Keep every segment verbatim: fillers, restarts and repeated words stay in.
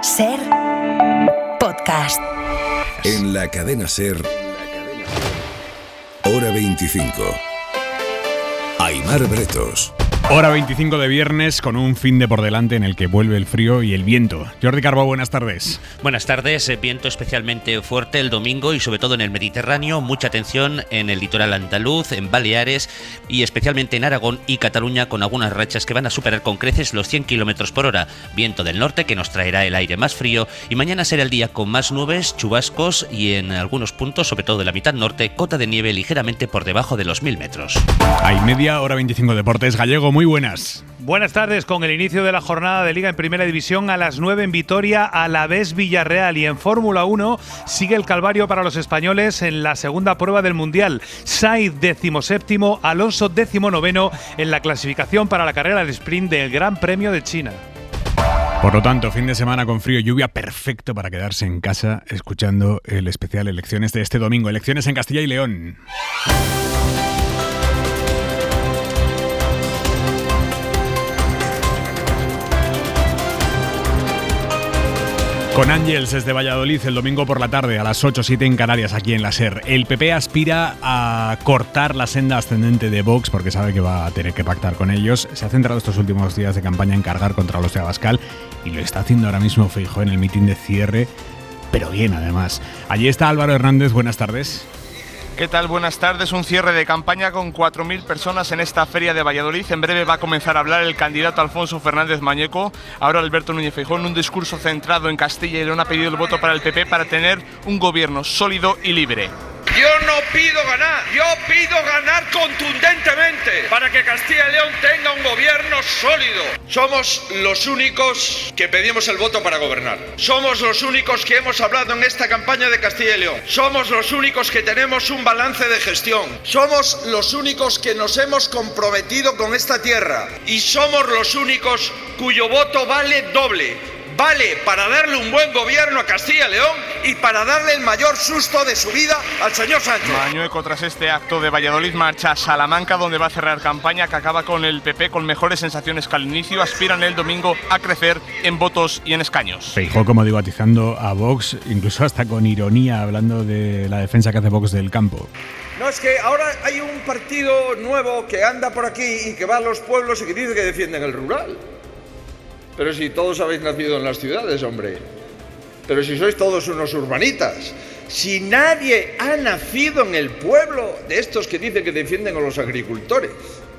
SER Podcast. En la cadena SER, Hora veinticinco. Aimar Bretos. Hora veinticinco de viernes, con un fin de por delante en el que vuelve el frío y el viento. Jordi Carbó, buenas tardes. Buenas tardes. Viento especialmente fuerte el domingo y sobre todo en el Mediterráneo. Mucha atención en el litoral andaluz, en Baleares y especialmente en Aragón y Cataluña, con algunas rachas que van a superar con creces los cien kilómetros por hora. Viento del norte que nos traerá el aire más frío y mañana será el día con más nubes, chubascos y en algunos puntos, sobre todo de la mitad norte, cota de nieve ligeramente por debajo de los mil metros. Hay media hora veinticinco Deportes. Gallego, muy buenas. Buenas tardes. Con el inicio de la jornada de Liga en Primera División a las nueve en Vitoria, Alavés Villarreal, y en Fórmula uno sigue el calvario para los españoles en la segunda prueba del Mundial. Sainz decimoséptimo, Alonso decimonoveno en la clasificación para la carrera del sprint del Gran Premio de China. Por lo tanto, fin de semana con frío y lluvia, perfecto para quedarse en casa escuchando el especial Elecciones de este domingo. Elecciones en Castilla y León. Con Ángels desde Valladolid el domingo por la tarde a las ocho, siete en Canarias, aquí en la SER. El P P aspira a cortar la senda ascendente de Vox porque sabe que va a tener que pactar con ellos. Se ha centrado estos últimos días de campaña en cargar contra los de Abascal y lo está haciendo ahora mismo Feijóo en el mitin de cierre, pero bien además. Allí está Álvaro Hernández, buenas tardes. ¿Qué tal? Buenas tardes. Un cierre de campaña con cuatro mil personas en esta feria de Valladolid. En breve va a comenzar a hablar el candidato Alfonso Fernández Mañeco. Ahora Alberto Núñez Feijóo, en un discurso centrado en Castilla y León, ha pedido el voto para el P P para tener un gobierno sólido y libre. Yo no pido ganar, yo pido ganar contundentemente para que Castilla y León tenga un gobierno sólido. Somos los únicos que pedimos el voto para gobernar. Somos los únicos que hemos hablado en esta campaña de Castilla y León. Somos los únicos que tenemos un balance de gestión. Somos los únicos que nos hemos comprometido con esta tierra. Y somos los únicos cuyo voto vale doble. Vale para darle un buen gobierno a Castilla y León y para darle el mayor susto de su vida al señor Sánchez. Mañueco, tras este acto de Valladolid, marcha a Salamanca, donde va a cerrar campaña que acaba con el P P con mejores sensaciones que al inicio. Aspiran el domingo a crecer en votos y en escaños. Feijóo, como digo, atizando a Vox, incluso hasta con ironía, hablando de la defensa que hace Vox del campo. No, es que ahora hay un partido nuevo que anda por aquí y que va a los pueblos y que dice que defienden el rural. Pero si todos habéis nacido en las ciudades, hombre. Pero si sois todos unos urbanitas. Si nadie ha nacido en el pueblo de estos que dicen que defienden a los agricultores.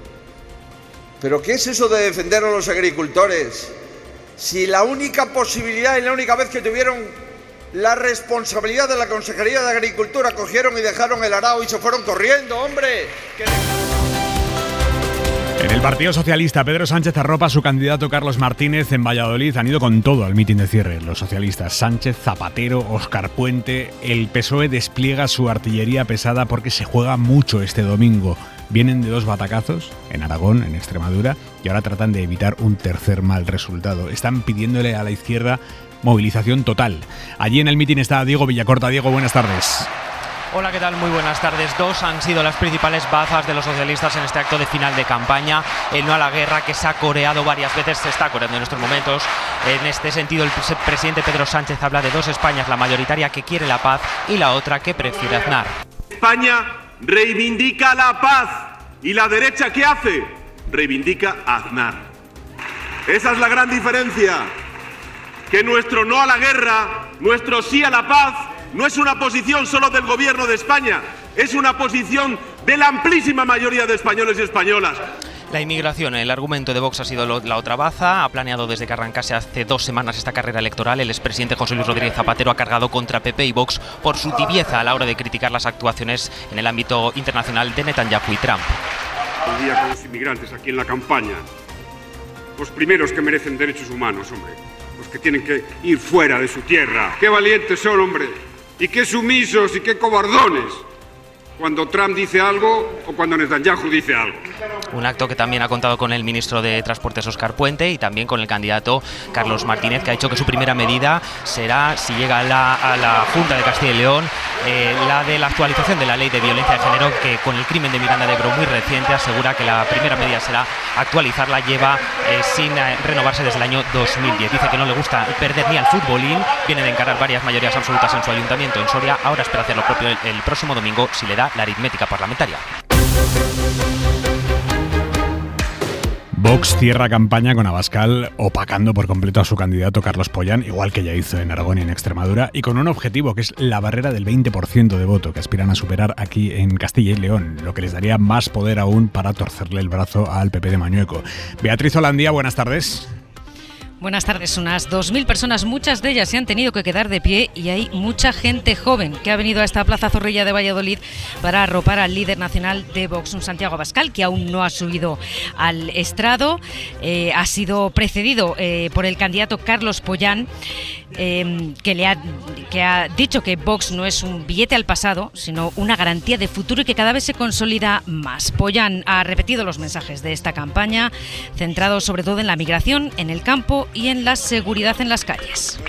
¿Pero qué es eso de defender a los agricultores? Si la única posibilidad y la única vez que tuvieron la responsabilidad de la Consejería de Agricultura cogieron y dejaron el arao y se fueron corriendo, hombre. Que... En el Partido Socialista, Pedro Sánchez arropa a su candidato Carlos Martínez en Valladolid. Han ido con todo al mitin de cierre los socialistas. Sánchez, Zapatero, Óscar Puente. El P S O E despliega su artillería pesada porque se juega mucho este domingo. Vienen de dos batacazos, en Aragón, en Extremadura, y ahora tratan de evitar un tercer mal resultado. Están pidiéndole a la izquierda movilización total. Allí en el mitin está Diego Villacorta. Diego, buenas tardes. Hola, ¿qué tal? Muy buenas tardes. Dos han sido las principales bazas de los socialistas en este acto de final de campaña. El no a la guerra, que se ha coreado varias veces, se está coreando en estos momentos. En este sentido, el presidente Pedro Sánchez habla de dos Españas, la mayoritaria que quiere la paz y la otra que prefiere Aznar. España reivindica la paz y la derecha, ¿qué hace? Reivindica a Aznar. Esa es la gran diferencia. Que nuestro no a la guerra, nuestro sí a la paz, no es una posición solo del gobierno de España, es una posición de la amplísima mayoría de españoles y españolas. La inmigración, el argumento de Vox ha sido lo, la otra baza. Ha planeado desde que arrancase hace dos semanas esta carrera electoral. El expresidente José Luis Rodríguez Zapatero ha cargado contra P P y Vox por su tibieza a la hora de criticar las actuaciones en el ámbito internacional de Netanyahu y Trump. El día con los inmigrantes aquí en la campaña, los primeros que merecen derechos humanos, hombre, los que tienen que ir fuera de su tierra. ¡Qué valientes son, hombre! Y qué sumisos y qué cobardones. cuando Trump dice algo o cuando Netanyahu dice algo. Un acto que también ha contado con el ministro de Transportes Óscar Puente y también con el candidato Carlos Martínez, que ha dicho que su primera medida será, si llega a la, a la Junta de Castilla y León, eh, la de la actualización de la ley de violencia de género, que con el crimen de Miranda de Ebro muy reciente asegura que la primera medida será actualizarla. Lleva eh, sin eh, renovarse desde el año dos mil diez. Dice que no le gusta perder ni al futbolín, viene de encarar varias mayorías absolutas en su ayuntamiento en Soria, ahora espera hacer lo propio el, el próximo domingo si le da la aritmética parlamentaria. Vox cierra campaña con Abascal opacando por completo a su candidato Carlos Pollán, igual que ya hizo en Aragón y en Extremadura, y con un objetivo que es la barrera del veinte por ciento de voto que aspiran a superar aquí en Castilla y León, lo que les daría más poder aún para torcerle el brazo al P P de Mañueco. Beatriz Holandía, buenas tardes. Buenas tardes. Unas dos mil personas, muchas de ellas se han tenido que quedar de pie y hay mucha gente joven que ha venido a esta Plaza Zorrilla de Valladolid para arropar al líder nacional de Vox, un Santiago Abascal, que aún no ha subido al estrado. Eh, ha sido precedido eh, por el candidato Carlos Pollán, eh, que, le ha, que ha dicho que Vox no es un billete al pasado, sino una garantía de futuro y que cada vez se consolida más. Pollán ha repetido los mensajes de esta campaña, centrados sobre todo en la migración, en el campo y en la seguridad en las calles.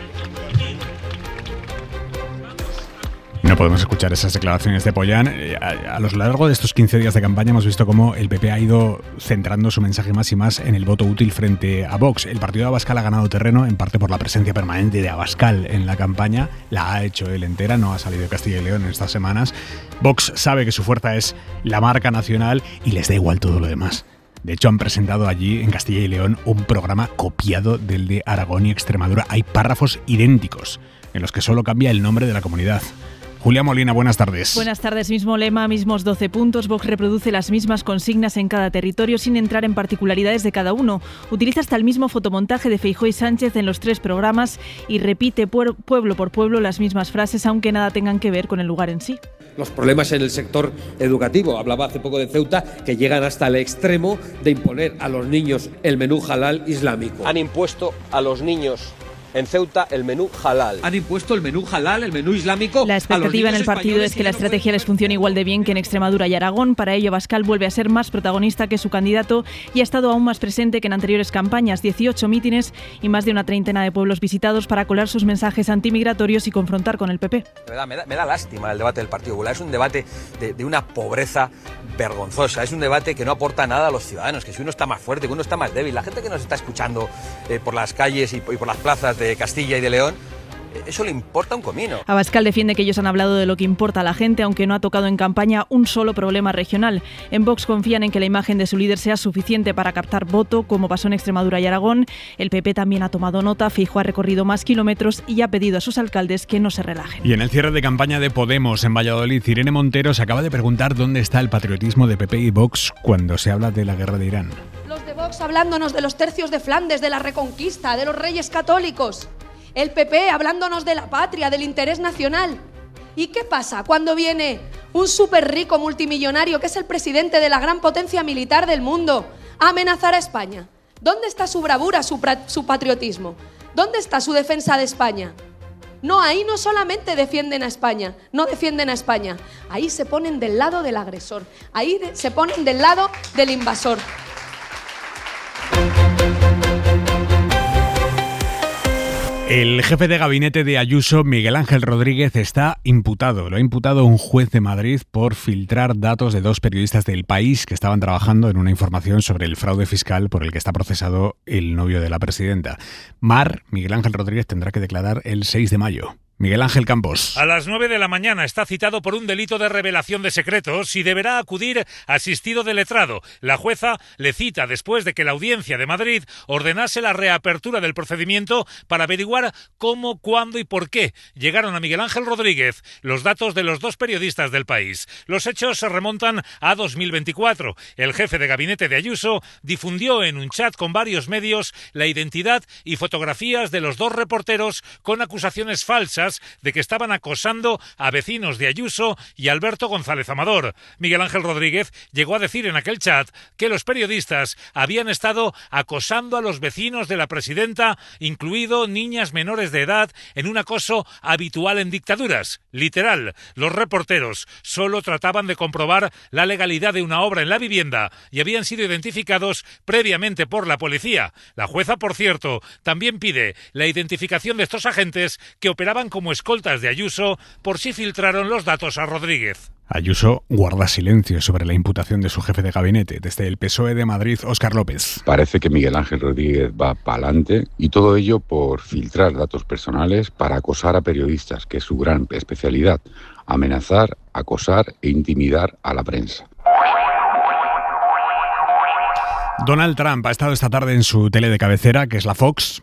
No podemos escuchar esas declaraciones de Pollán. A, a lo largo de estos quince días de campaña hemos visto cómo el P P ha ido centrando su mensaje más y más en el voto útil frente a Vox. El partido de Abascal ha ganado terreno en parte por la presencia permanente de Abascal en la campaña. La ha hecho él entera, no ha salido de Castilla y León en estas semanas. Vox sabe que su fuerza es la marca nacional y les da igual todo lo demás. De hecho, han presentado allí, en Castilla y León, un programa copiado del de Aragón y Extremadura. Hay párrafos idénticos, en los que solo cambia el nombre de la comunidad. Julia Molina, buenas tardes. Buenas tardes. Mismo lema, mismos doce puntos. Vox reproduce las mismas consignas en cada territorio sin entrar en particularidades de cada uno. Utiliza hasta el mismo fotomontaje de Feijóo y Sánchez en los tres programas y repite pueblo por pueblo las mismas frases, aunque nada tengan que ver con el lugar en sí. Los problemas en el sector educativo. Hablaba hace poco de Ceuta, que llegan hasta el extremo de imponer a los niños el menú halal islámico. Han impuesto a los niños en Ceuta el menú halal. Han impuesto el menú halal, el menú islámico. La expectativa en el partido es que la estrategia les funcione igual de bien que en Extremadura y Aragón. Para ello, Abascal vuelve a ser más protagonista que su candidato y ha estado aún más presente que en anteriores campañas. dieciocho mítines y más de una treintena de pueblos visitados para colar sus mensajes antimigratorios y confrontar con el P P. De verdad, me da, me da lástima el debate del Partido Popular. Es un debate de, de una pobreza vergonzosa. Es un debate que no aporta nada a los ciudadanos, que si uno está más fuerte, que uno está más débil. La gente que nos está escuchando eh, por las calles y, y por las plazas de Castilla y de León, eso le importa un comino. Abascal defiende que ellos han hablado de lo que importa a la gente, aunque no ha tocado en campaña un solo problema regional. En Vox confían en que la imagen de su líder sea suficiente para captar voto, como pasó en Extremadura y Aragón. El P P también ha tomado nota. Feijóo ha recorrido más kilómetros y ha pedido a sus alcaldes que no se relajen. Y en el cierre de campaña de Podemos en Valladolid, Irene Montero se acaba de preguntar dónde está el patriotismo de P P y Vox cuando se habla de la guerra de Irán. Los de Vox hablándonos de los tercios de Flandes, de la Reconquista, de los reyes católicos. El P P hablándonos de la patria, del interés nacional. ¿Y qué pasa cuando viene un súper rico multimillonario que es el presidente de la gran potencia militar del mundo a amenazar a España? ¿Dónde está su bravura, su, su patriotismo? ¿Dónde está su defensa de España? No, ahí no solamente defienden a España, no defienden a España. Ahí se ponen del lado del agresor, ahí de, se ponen del lado del invasor. El jefe de gabinete de Ayuso, Miguel Ángel Rodríguez, está imputado. Lo ha imputado un juez de Madrid por filtrar datos de dos periodistas del País que estaban trabajando en una información sobre el fraude fiscal por el que está procesado el novio de la presidenta. Mar, Miguel Ángel Rodríguez, tendrá que declarar el seis de mayo. Miguel Ángel Campos. A las nueve de la mañana está citado por un delito de revelación de secretos y deberá acudir asistido de letrado. La jueza le cita después de que la Audiencia de Madrid ordenase la reapertura del procedimiento para averiguar cómo, cuándo y por qué llegaron a Miguel Ángel Rodríguez los datos de los dos periodistas del País. Los hechos se remontan a dos mil veinticuatro. El jefe de gabinete de Ayuso difundió en un chat con varios medios la identidad y fotografías de los dos reporteros con acusaciones falsas dudas de que estaban acosando a vecinos de Ayuso y Alberto González Amador. Miguel Ángel Rodríguez llegó a decir en aquel chat que los periodistas habían estado acosando a los vecinos de la presidenta, incluido niñas menores de edad, en un acoso habitual en dictaduras. Literal, los reporteros solo trataban de comprobar la legalidad de una obra en la vivienda y habían sido identificados previamente por la policía. La jueza, por cierto, también pide la identificación de estos agentes que operaban como escoltas de Ayuso por si filtraron los datos a Rodríguez. Ayuso guarda silencio sobre la imputación de su jefe de gabinete. Desde el P S O E de Madrid, Óscar López. Parece que Miguel Ángel Rodríguez va para adelante y todo ello por filtrar datos personales para acosar a periodistas, que es su gran especialidad: amenazar, acosar e intimidar a la prensa. Donald Trump ha estado esta tarde en su tele de cabecera, que es la Fox.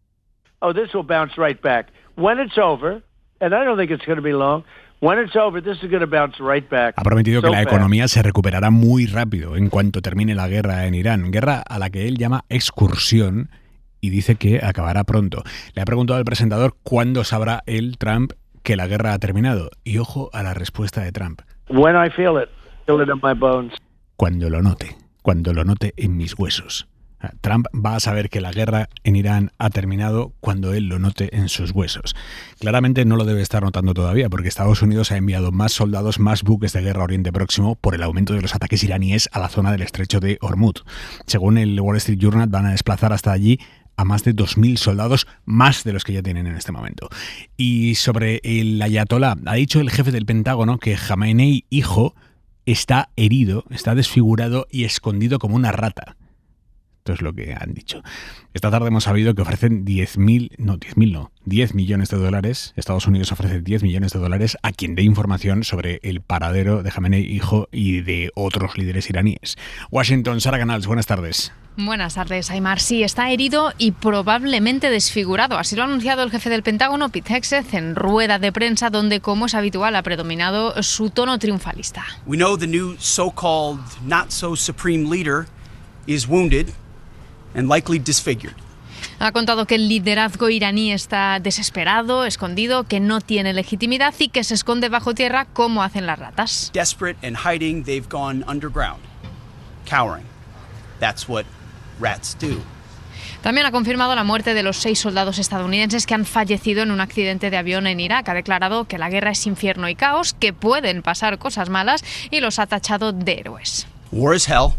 Oh, this will bounce right back. When it's over, and I don't think it's going to be long, when it's over, this is going to bounce right back. Ha prometido So que la fast. economía se recuperará muy rápido en cuanto termine la guerra en Irán. Guerra a la que él llama excursión y dice que acabará pronto. Le ha preguntado al presentador cuándo sabrá él, Trump, que la guerra ha terminado. Y ojo a la respuesta de Trump. When I feel it, feel it in my bones. Cuando lo note, cuando lo note en mis huesos. Trump va a saber que la guerra en Irán ha terminado cuando él lo note en sus huesos. Claramente no lo debe estar notando todavía, porque Estados Unidos ha enviado más soldados, más buques de guerra a Oriente Próximo por el aumento de los ataques iraníes a la zona del estrecho de Hormuz. Según el Wall Street Journal, van a desplazar hasta allí a más de dos mil soldados, más de los que ya tienen en este momento. Y sobre el ayatolá, ha dicho el jefe del Pentágono que Jamenei, hijo, está herido, está desfigurado y escondido como una rata. Esto es lo que han dicho. Esta tarde hemos sabido que ofrecen diez mil, no, diez mil no, diez millones de dólares. Estados Unidos ofrece diez millones de dólares a quien dé información sobre el paradero de Jamenei, hijo, y de otros líderes iraníes. Washington, Sara Canals, buenas tardes. Buenas tardes, Aymar. Sí, está herido y probablemente desfigurado. Así lo ha anunciado el jefe del Pentágono, Pete Hegseth, en rueda de prensa, donde, como es habitual, ha predominado su tono triunfalista. We know the new so-called not-so-supreme leader is wounded and likely disfigured. Ha contado que el liderazgo iraní está desesperado, escondido, que no tiene legitimidad y que se esconde bajo tierra como hacen las ratas. Desperate and hiding, they've gone underground, cowering. That's what rats do. También ha confirmado la muerte de los seis soldados estadounidenses que han fallecido en un accidente de avión en Irak. Ha declarado que la guerra es infierno y caos, que pueden pasar cosas malas, y los ha tachado de héroes. War is hell.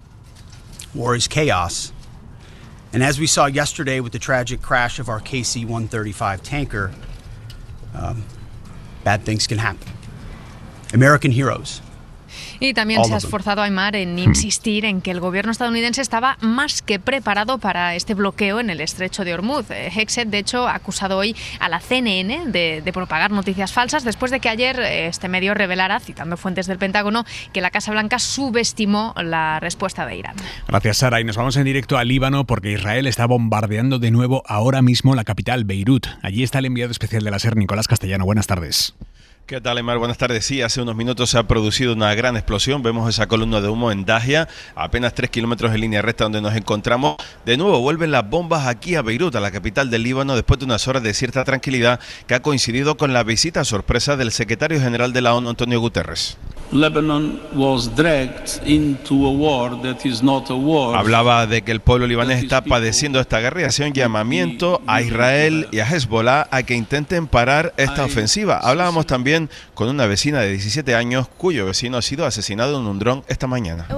War is chaos. And as we saw yesterday with the tragic crash of our K C one thirty-five tanker, um, bad things can happen. American heroes. Y también se ha esforzado Aymar en insistir en que el gobierno estadounidense estaba más que preparado para este bloqueo en el estrecho de Hormuz. Hegseth, de hecho, ha acusado hoy a la C N N de, de propagar noticias falsas después de que ayer este medio revelara, citando fuentes del Pentágono, que la Casa Blanca subestimó la respuesta de Irán. Gracias, Sara. Y nos vamos en directo al Líbano porque Israel está bombardeando de nuevo ahora mismo la capital, Beirut. Allí está el enviado especial de la SER, Nicolás Castellano. Buenas tardes. ¿Qué tal, Aymar? Buenas tardes. Sí, hace unos minutos se ha producido una gran explosión. Vemos esa columna de humo en Dahia, a apenas tres kilómetros en línea recta donde nos encontramos. De nuevo vuelven las bombas aquí a Beirut, a la capital del Líbano, después de unas horas de cierta tranquilidad que ha coincidido con la visita sorpresa del secretario general de la ONU, Antonio Guterres. Lebanon was dragged into a war that is not a war. Hablaba de que el pueblo libanés está padeciendo esta guerra y hacía un llamamiento a Israel y a Hezbollah a que intenten parar esta ofensiva. Hablábamos también con una vecina de diecisiete años cuyo vecino ha sido asesinado en un dron esta mañana.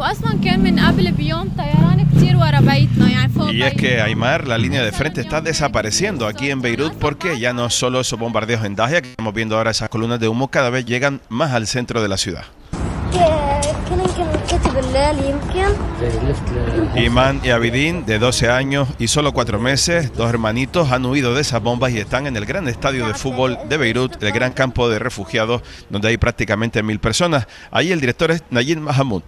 Y es que, Aymar, la línea de frente está desapareciendo aquí en Beirut porque ya no solo esos bombardeos en Dahia, que estamos viendo ahora esas columnas de humo, cada vez llegan más al centro de la ciudad. Iman y Abidin, de doce años y solo cuatro meses, dos hermanitos, han huido de esas bombas y están en el gran estadio de fútbol de Beirut, el gran campo de refugiados, donde hay prácticamente mil personas. Ahí el director es Nayib Mahmoud,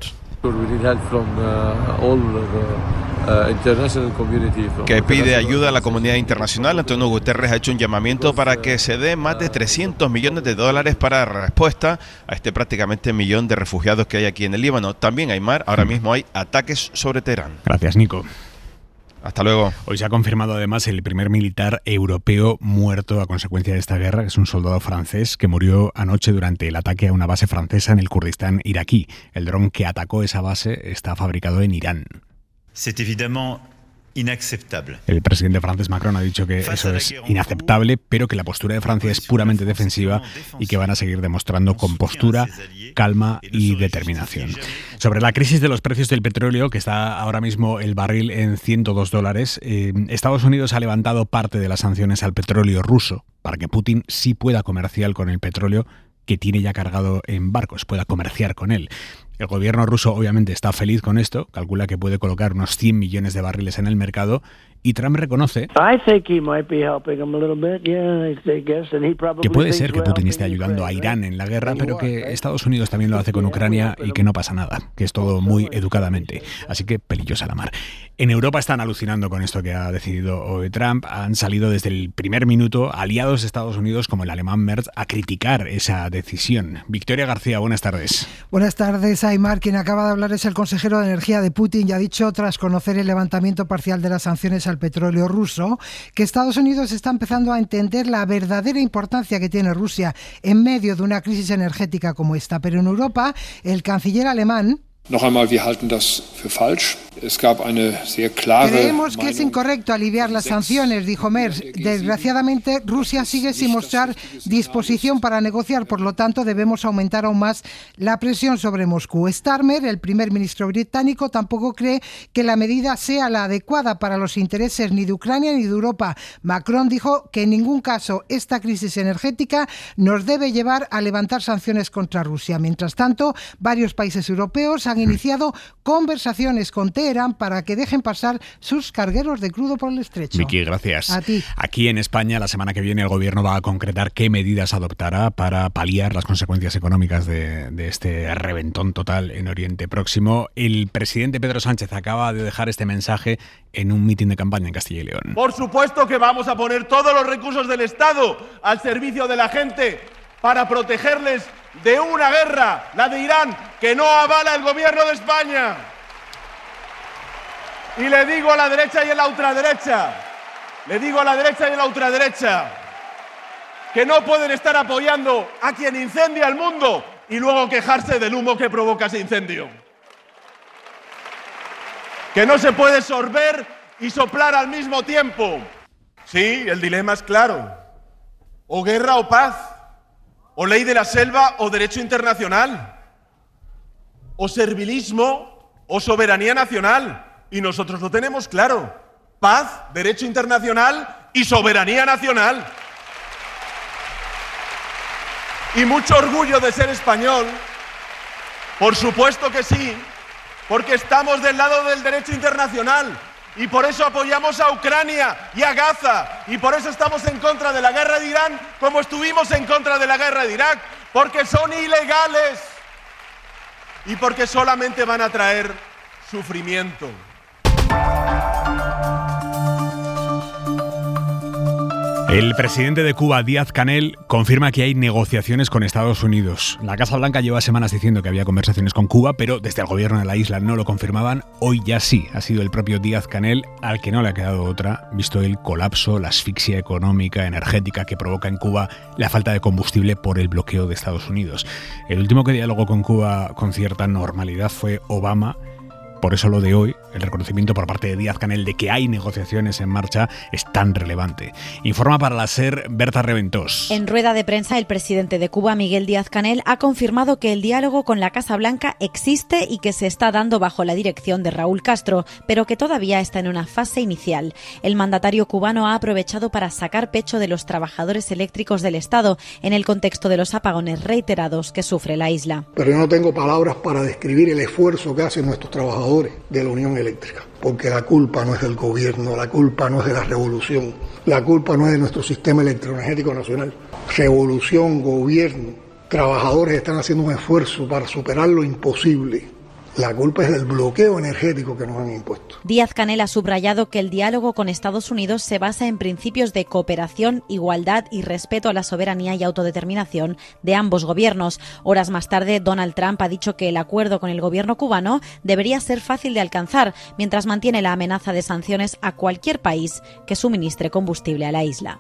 que pide ayuda a la comunidad internacional. Antonio Guterres ha hecho un llamamiento para que se dé más de trescientos millones de dólares para respuesta a este prácticamente millón de refugiados que hay aquí en el Líbano. También, Aymar, ahora mismo hay ataques sobre Teherán. Gracias, Nico. Hasta luego. Hoy se ha confirmado además el primer militar europeo muerto a consecuencia de esta guerra, que es un soldado francés que murió anoche durante el ataque a una base francesa en el Kurdistán iraquí. El dron que atacó esa base está fabricado en Irán. C'est évidemment inaceptable. El presidente francés Macron ha dicho que eso es inaceptable, pero que la postura de Francia es puramente defensiva y que van a seguir demostrando compostura, calma y determinación. Sobre la crisis de los precios del petróleo, que está ahora mismo el barril en ciento dos dólares, eh, Estados Unidos ha levantado parte de las sanciones al petróleo ruso para que Putin sí pueda comerciar con el petróleo que tiene ya cargado en barcos, pueda comerciar con él. El gobierno ruso obviamente está feliz con esto, calcula que puede colocar unos cien millones de barriles en el mercado, y Trump reconoce que puede ser que Putin esté ayudando a Irán en la guerra, pero que Estados Unidos también lo hace con Ucrania y que no pasa nada, que es todo muy educadamente. Así que pelillos a la mar. En Europa están alucinando con esto que ha decidido hoy Trump. Han salido desde el primer minuto aliados de Estados Unidos como el alemán Merz a criticar esa decisión. Victoria García, buenas tardes. Buenas tardes, Aymar. Quien acaba de hablar es el consejero de Energía de Putin y ha dicho, tras conocer el levantamiento parcial de las sanciones al petróleo ruso, que Estados Unidos está empezando a entender la verdadera importancia que tiene Rusia en medio de una crisis energética como esta. Pero en Europa, el canciller alemán Noch einmal, wir halten das für falsch. Es gab eine sehr klare Creemos que es incorrecto aliviar las sanciones, dijo Merz. Desgraciadamente, Rusia sigue sin mostrar disposición para negociar, por lo tanto, debemos aumentar aún más la presión sobre Moscú. Starmer, el primer ministro británico, tampoco cree que la medida sea la adecuada para los intereses ni de Ucrania ni de Europa. Macron dijo que en ningún caso esta crisis energética nos debe llevar a levantar sanciones contra Rusia. Mientras tanto, varios países europeos han iniciado conversaciones con Teherán para que dejen pasar sus cargueros de crudo por el estrecho. Vicky, gracias. A ti. Aquí en España, la semana que viene, el gobierno va a concretar qué medidas adoptará para paliar las consecuencias económicas de, de este reventón total en Oriente Próximo. El presidente Pedro Sánchez acaba de dejar este mensaje en un mitin de campaña en Castilla y León. Por supuesto que vamos a poner todos los recursos del Estado al servicio de la gente para protegerles de una guerra, la de Irán, que no avala el gobierno de España. Y le digo a la derecha y a la ultraderecha, le digo a la derecha y a la ultraderecha, que no pueden estar apoyando a quien incendia el mundo y luego quejarse del humo que provoca ese incendio. Que no se puede sorber y soplar al mismo tiempo. Sí, el dilema es claro. O guerra o paz. O ley de la selva o derecho internacional. O servilismo o soberanía nacional. Y nosotros lo tenemos claro. Paz, derecho internacional y soberanía nacional. Y mucho orgullo de ser español. Por supuesto que sí, porque estamos del lado del derecho internacional. Y por eso apoyamos a Ucrania y a Gaza. Y por eso estamos en contra de la guerra de Irán, como estuvimos en contra de la guerra de Irak. Porque son ilegales. Y porque solamente van a traer sufrimiento. El presidente de Cuba, Díaz-Canel, confirma que hay negociaciones con Estados Unidos. La Casa Blanca lleva semanas diciendo que había conversaciones con Cuba, pero desde el gobierno de la isla no lo confirmaban. Hoy ya sí, ha sido el propio Díaz-Canel al que no le ha quedado otra, visto el colapso, la asfixia económica, energética que provoca en Cuba la falta de combustible por el bloqueo de Estados Unidos. El último que dialogó con Cuba con cierta normalidad fue Obama. Por eso lo de hoy, el reconocimiento por parte de Díaz-Canel de que hay negociaciones en marcha, es tan relevante. Informa para la SER Berta Reventós. En rueda de prensa, el presidente de Cuba, Miguel Díaz-Canel, ha confirmado que el diálogo con la Casa Blanca existe y que se está dando bajo la dirección de Raúl Castro, pero que todavía está en una fase inicial. El mandatario cubano ha aprovechado para sacar pecho de los trabajadores eléctricos del Estado en el contexto de los apagones reiterados que sufre la isla. Pero yo no tengo palabras para describir el esfuerzo que hacen nuestros trabajadores de la Unión Eléctrica, porque la culpa no es del gobierno, la culpa no es de la revolución, la culpa no es de nuestro sistema electroenergético nacional. Revolución, gobierno, trabajadores están haciendo un esfuerzo para superar lo imposible La culpa es del bloqueo energético que nos han impuesto. Díaz-Canel ha subrayado que el diálogo con Estados Unidos se basa en principios de cooperación, igualdad y respeto a la soberanía y autodeterminación de ambos gobiernos. Horas más tarde, Donald Trump ha dicho que el acuerdo con el gobierno cubano debería ser fácil de alcanzar, mientras mantiene la amenaza de sanciones a cualquier país que suministre combustible a la isla.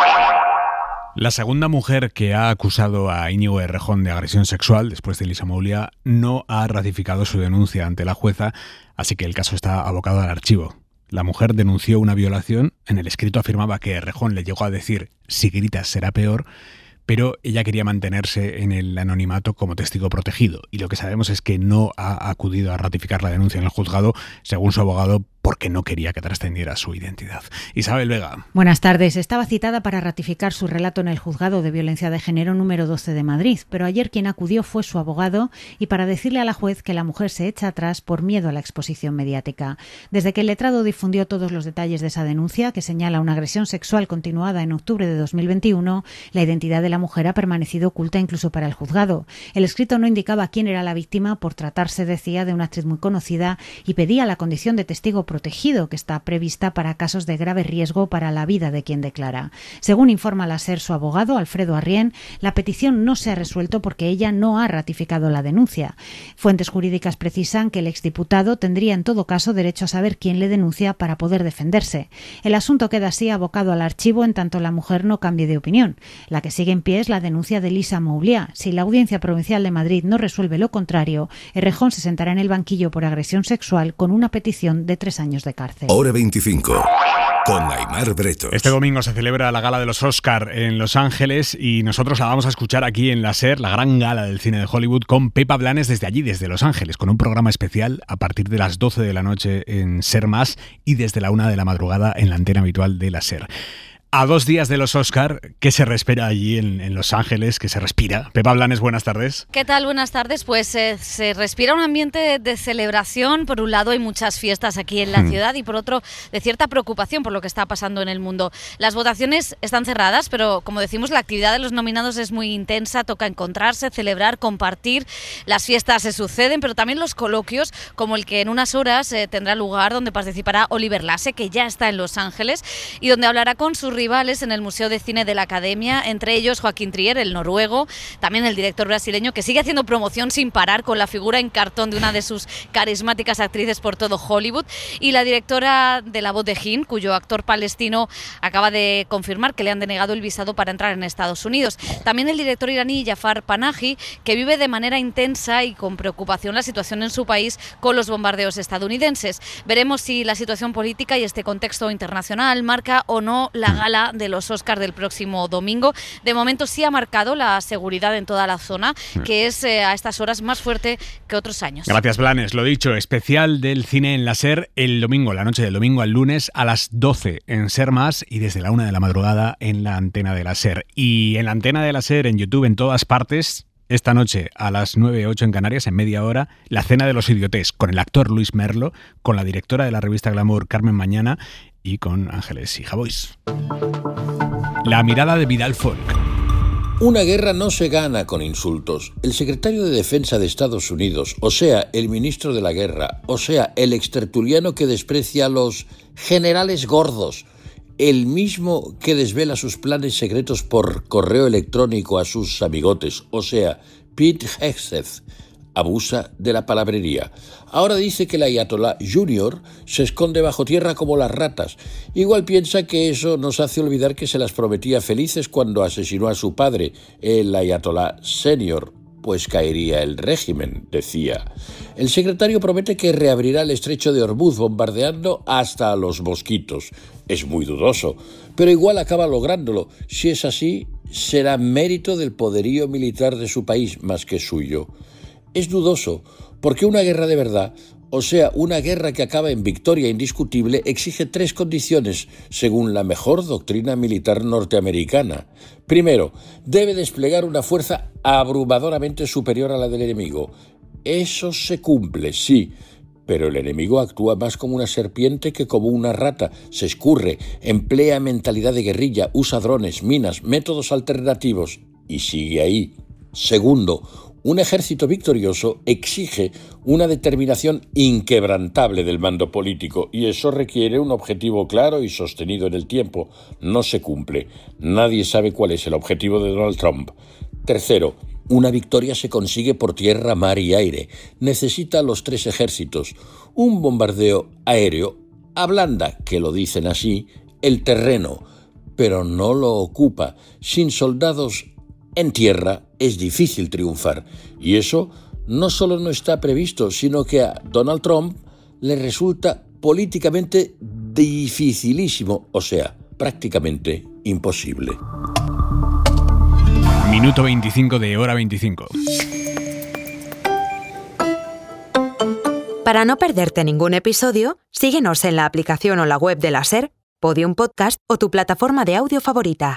La segunda mujer que ha acusado a Íñigo Errejón de agresión sexual, después de Elisa Moulia, no ha ratificado su denuncia ante la jueza, así que el caso está abocado al archivo. La mujer denunció una violación, en el escrito afirmaba que Errejón le llegó a decir «si gritas será peor», pero ella quería mantenerse en el anonimato como testigo protegido, y lo que sabemos es que no ha acudido a ratificar la denuncia en el juzgado, según su abogado, porque no quería que trascendiera su identidad. Isabel Vega. Buenas tardes. Estaba citada para ratificar su relato en el Juzgado de Violencia de Género número doce de Madrid, pero ayer quien acudió fue su abogado y para decirle a la juez que la mujer se echa atrás por miedo a la exposición mediática. Desde que el letrado difundió todos los detalles de esa denuncia, que señala una agresión sexual continuada en octubre de dos mil veintiuno, la identidad de la mujer ha permanecido oculta incluso para el juzgado. El escrito no indicaba quién era la víctima por tratarse, decía, de una actriz muy conocida y pedía la condición de testigo protegido que está prevista para casos de grave riesgo para la vida de quien declara. Según informa la SER su abogado, Alfredo Arrién, la petición no se ha resuelto porque ella no ha ratificado la denuncia. Fuentes jurídicas precisan que el exdiputado tendría en todo caso derecho a saber quién le denuncia para poder defenderse. El asunto queda así abocado al archivo en tanto la mujer no cambie de opinión. La que sigue en pie es la denuncia de Elisa Moulia. Si la Audiencia Provincial de Madrid no resuelve lo contrario, Errejón se sentará en el banquillo por agresión sexual con una petición de tres años de cárcel. Hora veinticinco. Con Aimar Bretos. Este domingo se celebra la gala de los Oscar en Los Ángeles y nosotros la vamos a escuchar aquí en la SER, la gran gala del cine de Hollywood, con Pepa Blanes desde allí, desde Los Ángeles, con un programa especial a partir de las doce de la noche en SER Más y desde la una de la madrugada en la antena habitual de la SER. A dos días de los Oscar, ¿qué se respira allí en, en Los Ángeles? ¿Qué se respira? Pepa Blanes, buenas tardes. ¿Qué tal? Buenas tardes. Pues eh, se respira un ambiente de, de celebración. Por un lado hay muchas fiestas aquí en la hmm. ciudad y por otro de cierta preocupación por lo que está pasando en el mundo. Las votaciones están cerradas, pero como decimos, la actividad de los nominados es muy intensa. Toca encontrarse, celebrar, compartir. Las fiestas se suceden, pero también los coloquios, como el que en unas horas eh, tendrá lugar, donde participará Oliver Lasse, que ya está en Los Ángeles, y donde hablará con sus rivales en el Museo de Cine de la Academia, entre ellos Joaquín Trier, el noruego, también el director brasileño, que sigue haciendo promoción sin parar con la figura en cartón de una de sus carismáticas actrices por todo Hollywood, y la directora de La Voz de Hind, cuyo actor palestino acaba de confirmar que le han denegado el visado para entrar en Estados Unidos. También el director iraní Jafar Panahi, que vive de manera intensa y con preocupación la situación en su país con los bombardeos estadounidenses. Veremos si la situación política y este contexto internacional marca o no la gala de los Oscars del próximo domingo. De momento sí ha marcado la seguridad en toda la zona, que es eh, a estas horas más fuerte que otros años. Gracias, Blanes. Lo dicho, especial del cine en la SER el domingo, la noche del domingo al lunes a las doce en SER Más y desde la una de la madrugada en la antena de la SER. Y en la antena de la SER, en YouTube, en todas partes, esta noche a las nueve ocho en Canarias, en media hora, La Cena de los Idiotes, con el actor Luis Merlo, con la directora de la revista Glamour, Carmen Mañana, y con Ángeles y Javois. La mirada de Vidal Folk. Una guerra no se gana con insultos. El secretario de Defensa de Estados Unidos, o sea, el ministro de la Guerra, o sea, el extertuliano que desprecia a los generales gordos, el mismo que desvela sus planes secretos por correo electrónico a sus amigotes, o sea, Pete Hegseth, abusa de la palabrería. Ahora dice que el Ayatolá Junior se esconde bajo tierra como las ratas. Igual piensa que eso nos hace olvidar que se las prometía felices cuando asesinó a su padre, el Ayatolá Senior. Pues caería el régimen, decía. El secretario promete que reabrirá el estrecho de Hormuz bombardeando hasta a los mosquitos. Es muy dudoso, pero igual acaba lográndolo. Si es así, será mérito del poderío militar de su país más que suyo. Es dudoso, porque una guerra de verdad, o sea, una guerra que acaba en victoria indiscutible, exige tres condiciones, según la mejor doctrina militar norteamericana. Primero, debe desplegar una fuerza abrumadoramente superior a la del enemigo. Eso se cumple, sí, pero el enemigo actúa más como una serpiente que como una rata, se escurre, emplea mentalidad de guerrilla, usa drones, minas, métodos alternativos, y sigue ahí. Segundo, Un ejército victorioso exige una determinación inquebrantable del mando político y eso requiere un objetivo claro y sostenido en el tiempo. No se cumple. Nadie sabe cuál es el objetivo de Donald Trump. Tercero, una victoria se consigue por tierra, mar y aire. Necesita los tres ejércitos. Un bombardeo aéreo ablanda, que lo dicen así, el terreno, pero no lo ocupa. Sin soldados en tierra es difícil triunfar. Y eso no solo no está previsto, sino que a Donald Trump le resulta políticamente dificilísimo, o sea, prácticamente imposible. Minuto veinticinco de Hora veinticinco. Para no perderte ningún episodio, síguenos en la aplicación o la web de la SER, Podium Podcast o tu plataforma de audio favorita.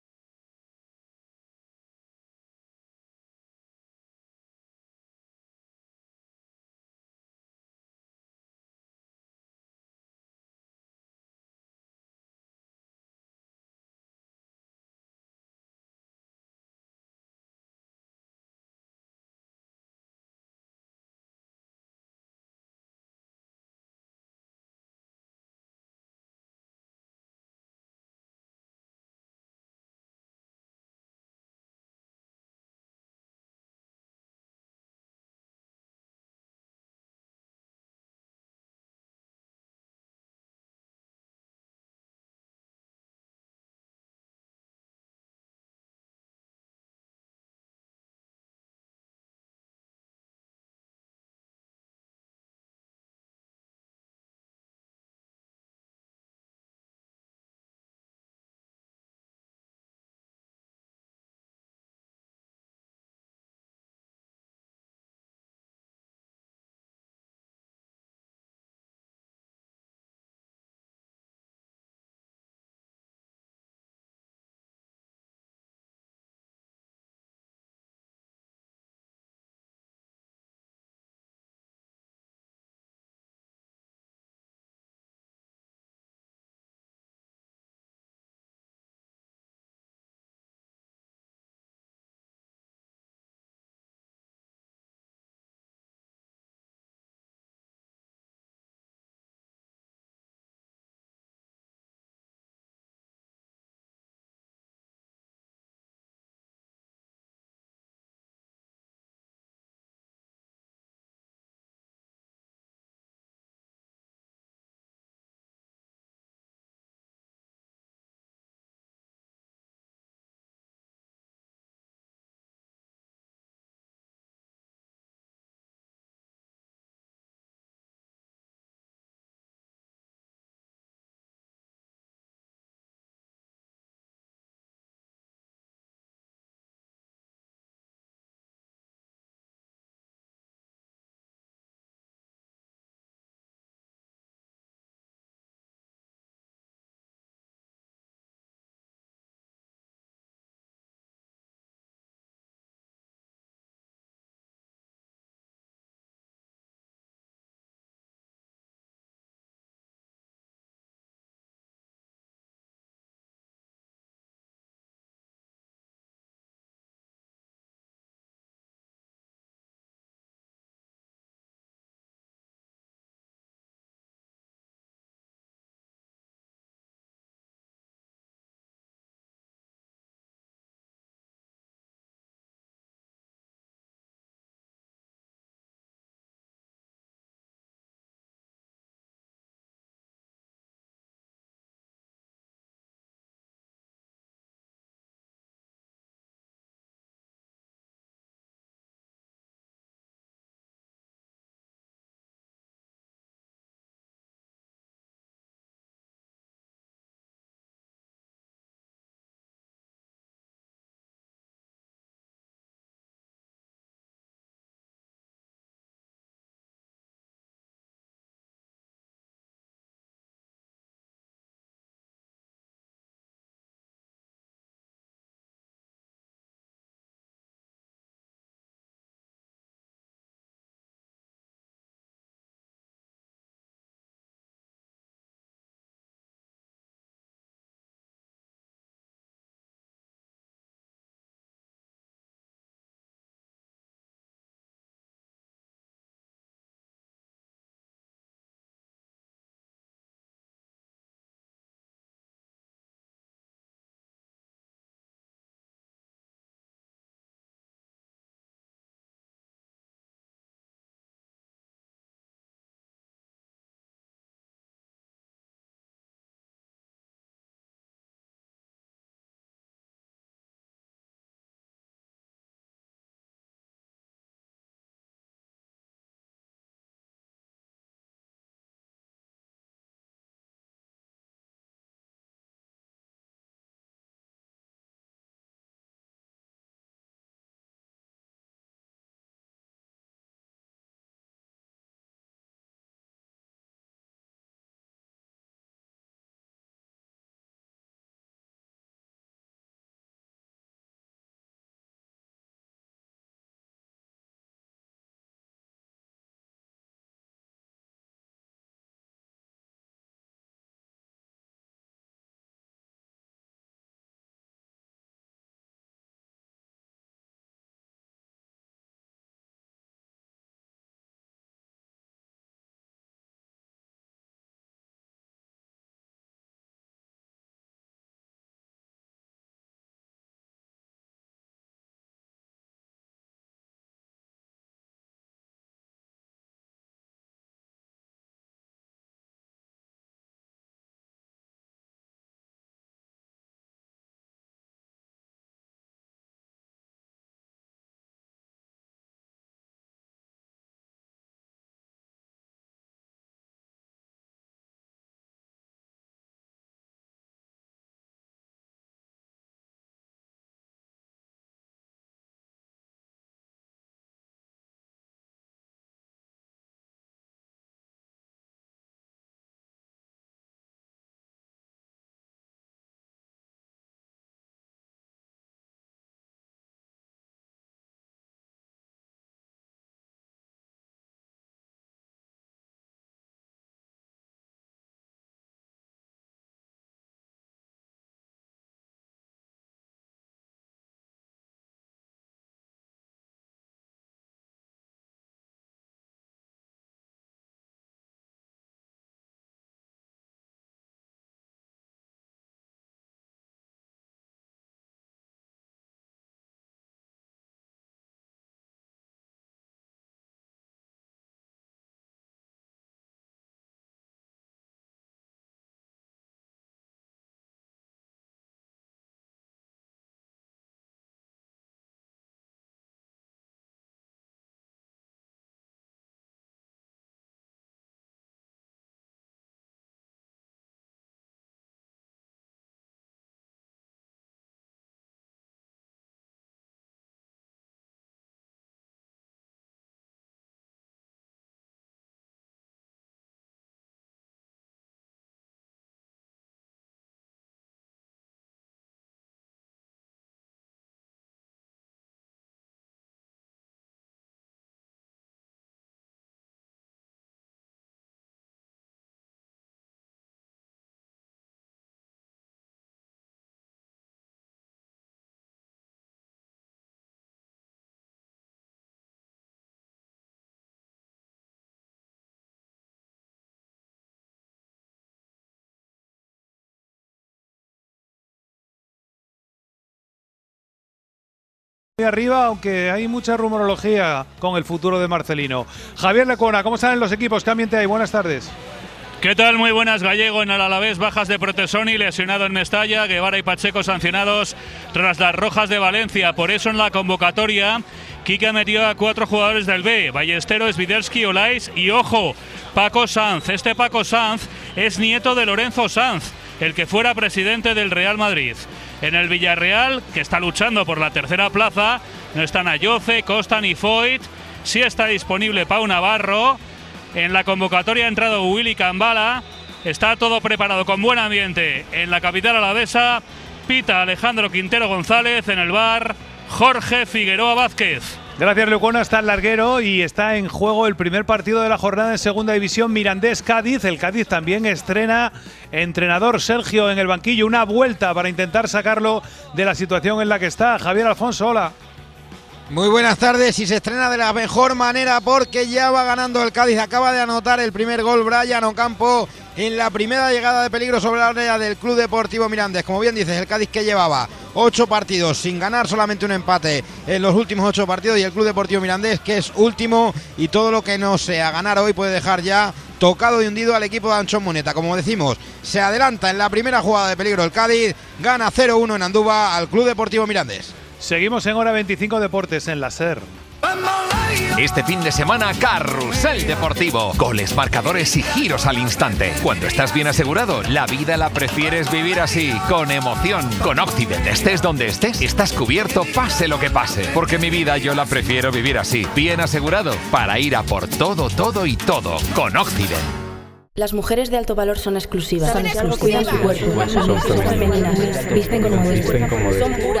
arriba, aunque hay mucha rumorología con el futuro de Marcelino. Javier Lecuona, ¿cómo están los equipos? ¿Qué ambiente hay? Buenas tardes. ¿Qué tal? Muy buenas. Gallego en el Alavés, bajas de Protesoni, lesionado en Mestalla, Guevara y Pacheco sancionados tras las rojas de Valencia. Por eso en la convocatoria Quique metió a cuatro jugadores del B: Ballesteros, Swiderski, Olais y, ojo, Paco Sanz. Este Paco Sanz es nieto de Lorenzo Sanz, el que fuera presidente del Real Madrid. En el Villarreal, que está luchando por la tercera plaza, no están Ayoce, Costa ni Foyt. Sí está disponible Pau Navarro. En la convocatoria ha entrado Willy Cambala. Está todo preparado con buen ambiente en la capital alavesa. Pita Alejandro Quintero González. En el bar, Jorge Figueroa Vázquez. Gracias, Lecuona. Está el larguero y está en juego el primer partido de la jornada en Segunda División, Mirandés-Cádiz. El Cádiz también estrena entrenador, Sergio en el banquillo. Una vuelta para intentar sacarlo de la situación en la que está. Javier Alfonso, hola. Muy buenas tardes, y se estrena de la mejor manera porque ya va ganando el Cádiz. Acaba de anotar el primer gol Brian Ocampo en la primera llegada de peligro sobre la área del Club Deportivo Mirandés. Como bien dices, el Cádiz, que llevaba ocho partidos sin ganar, solamente un empate en los últimos ocho partidos, y el Club Deportivo Mirandés, que es último, y todo lo que no sea ganar hoy puede dejar ya tocado y hundido al equipo de Anchón Moneta. Como decimos, se adelanta en la primera jugada de peligro el Cádiz, gana cero uno en Andúba al Club Deportivo Mirandés. Seguimos en Hora veinticinco Deportes en la SER. Este fin de semana, Carrusel Deportivo. Goles, marcadores y giros al instante. Cuando estás bien asegurado, la vida la prefieres vivir así, con emoción. Con Occident, estés donde estés, estás cubierto pase lo que pase. Porque mi vida yo la prefiero vivir así, bien asegurado, para ir a por todo, todo y todo. Con Occident. Las mujeres de alto valor son exclusivas. Son exclusivas. Cuidan su cuerpo. Son femeninas. Visten como deben. Son puras.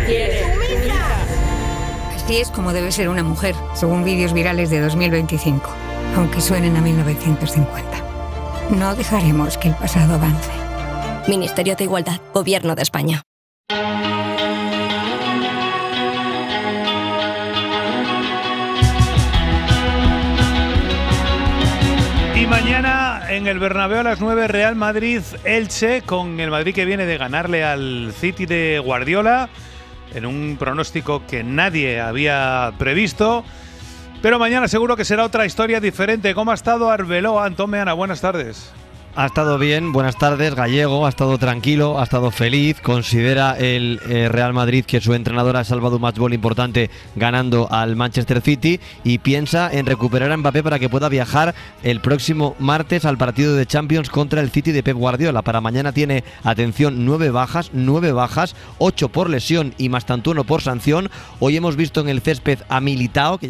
Así es como debe ser una mujer, según vídeos virales de dos mil veinticinco, aunque suenen a mil novecientos cincuenta. No dejaremos que el pasado avance. Ministerio de Igualdad, Gobierno de España. Y mañana en el Bernabéu a las nueve, Real Madrid-Elche, con el Madrid que viene de ganarle al City de Guardiola, en un pronóstico que nadie había previsto. Pero mañana seguro que será otra historia diferente. ¿Cómo ha estado Arbeloa? Antón Meana, buenas tardes. Ha estado bien, buenas tardes. Gallego ha estado tranquilo, ha estado feliz. Considera el eh, Real Madrid que su entrenador ha salvado un matchball importante ganando al Manchester City, y piensa en recuperar a Mbappé para que pueda viajar el próximo martes al partido de Champions contra el City de Pep Guardiola. Para mañana tiene, atención, nueve bajas, nueve bajas, ocho por lesión y más tanto uno por sanción. Hoy hemos visto en el césped a Militao, que